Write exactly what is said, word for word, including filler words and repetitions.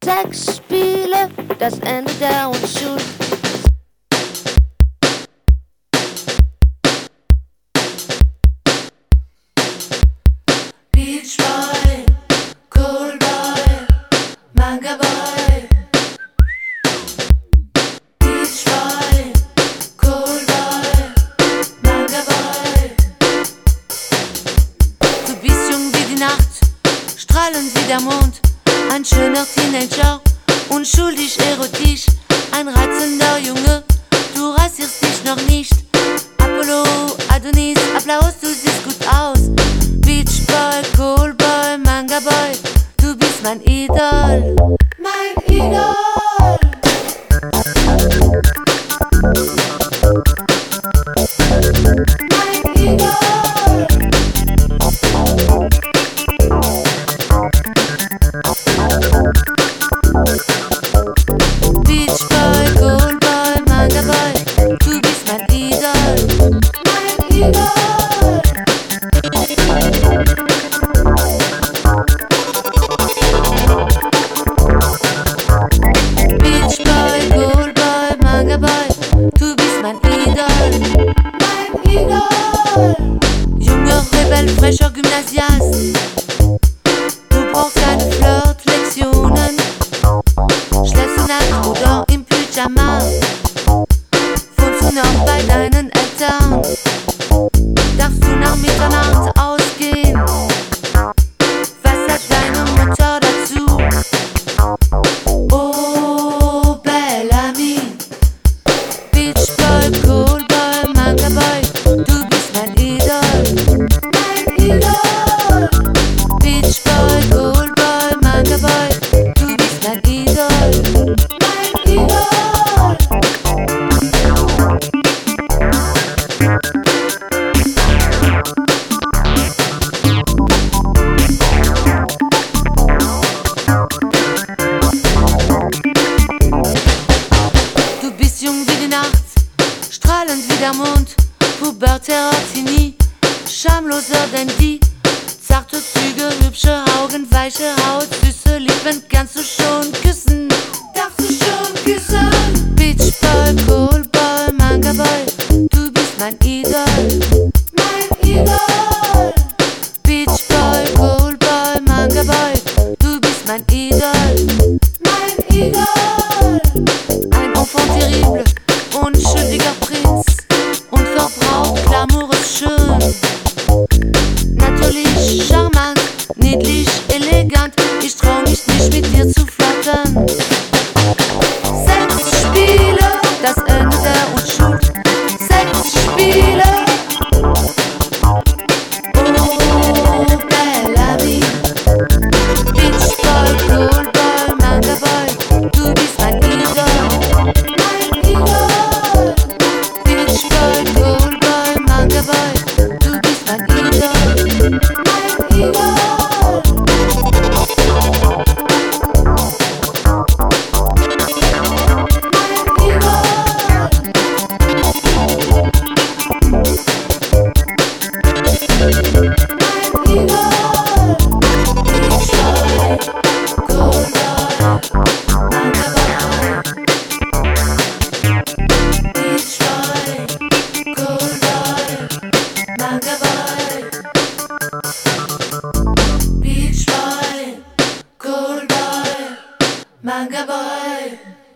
Sexspiele, das Ende der Unschuld. Beach Boy, Cool Boy, Manga Boy. Beach Boy, Cool Boy, Manga Boy. Du bist jung wie die Nacht, strahlend wie der Mond. Ein schöner Teenager, unschuldig erotisch. Ein reizender Junge, du rasierst dich noch nicht. Apollo, Adonis, Applaus, du siehst gut aus. Beach Boy, Cool Boy, Manga Boy, du bist mein Idol. Mein Idol. Mein Idol. Beach Boy, Cool Boy, Manga Boy, du bist mein Idol. Mein Idol. Beach Boy, Cool Boy, Manga Boy, du bist mein Idol. Mein Idol. Junger Rebell, frecher Gymnasiast, du brauchst keine Flirtlektionen. Schläfst du nackt oder im Pyjama? Wohnst du noch bei deinen Eltern? Darfst du nach Mitternacht ausgehen? Was sagt deine Mutter dazu? Oh, Bellamy. Beach Boy, Cool Boy, Manga Boy, du bist mein Idol. Mein Idol. Beach Boy, Cool Boy, Manga Boy, du bist mein Idol. Mein Idol. Du bist jung wie die Nacht, strahlend wie der Mond. Pubertärer Teenie, schamloser denn die. Zarte Züge, hübsche Augen, weiche Haut, süße Lippen, kannst du schon küssen? Darfst du schon küssen? Beach Boy, Cool Boy, Manga Boy, du bist mein Idol. Mein Idol. Beach Boy, Cool Boy, Manga Boy, du bist mein Idol. Mein Idol. Ein Enfant terrible, unschuldiger Prinz, unverbraucht, glamourös, schön. Natürlich charmant, niedlich, elegant, ich trau mich nicht mit dir zu flattern. Sexspiele, das Ende der Unschuld. Sexspiele. Oh, Bellamy. Beach Boy, Cool Boy, Manga Boy, du bist mein Idol. Mein Idol. Beach Boy, Cool Boy, Manga Boy, du bist mein Idol. Mein Idol. Beach Boy, Cool Boy, Manga Boy.